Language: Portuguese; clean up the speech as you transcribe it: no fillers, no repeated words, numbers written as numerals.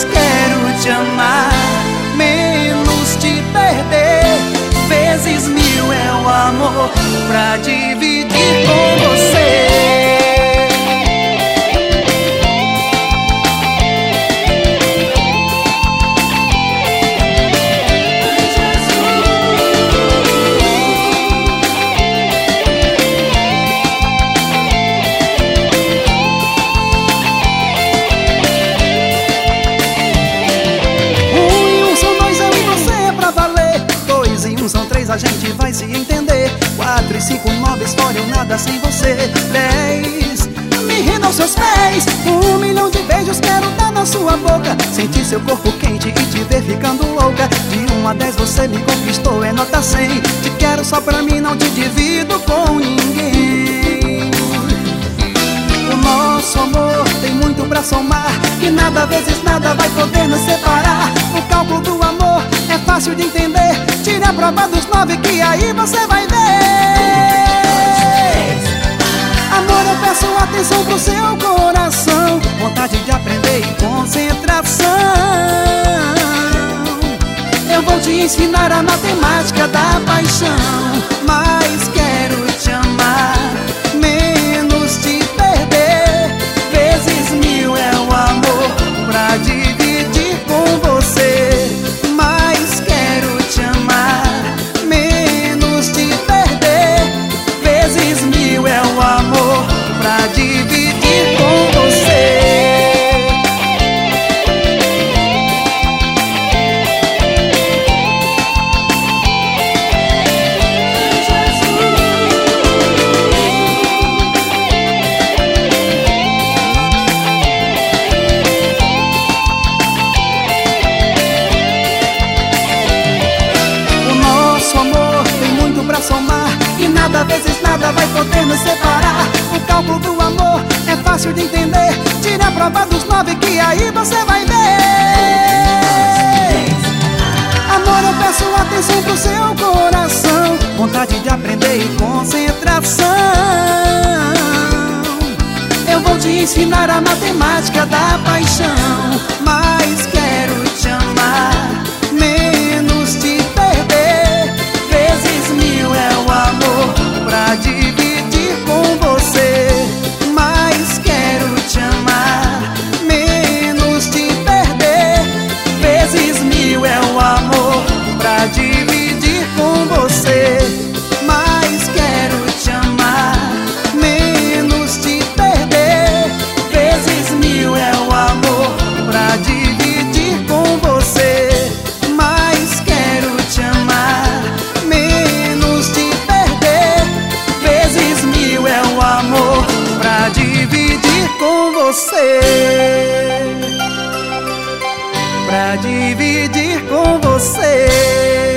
mais quero te amar, menos te perder. Vezes mil é o amor pra dividir com você. São três, a gente vai se entender. 4 e 5, 9, fora eu nada sem você. 10, me rendo aos seus pés. 1 milhão de beijos quero dar na sua boca. Sentir seu corpo quente e te ver ficando louca. De 1 a 10 você me conquistou, é nota 100. Te quero só pra mim, não te divido com ninguém. O nosso amor tem muito pra somar, e nada vezes nada vai poder nos separar. O cálculo do amor é fácil de entender. Tire a prova dos 9 que aí você vai ver. Amor, eu peço atenção pro seu coração, vontade de aprender e concentração. Eu vou te ensinar a matemática da paixão. Mas quero te amar, menos te perder. Vezes mil é o amor pra dividir com você. Mas quero te amar, menos te perder. Vezes mil é o amor pra dividir com você. Somar, e nada vezes nada vai poder nos separar. O cálculo do amor é fácil de entender. Tire a prova dos 9 que aí você vai ver. Amor, eu peço atenção pro seu coração, vontade de aprender e concentração. Eu vou te ensinar a matemática da paixão. Mas quero te amar, menos te perder. Vezes mil é o amor pra dividir com você. Mas quero te amar, menos te perder. Vezes mil é o amor pra dividir com você. Mas quero te amar, menos te perder. Vezes mil é o amor pra dividir com você. Mas quero te amar, menos te perder. Vezes mil é o amor pra dividir com você. Pra dividir com você.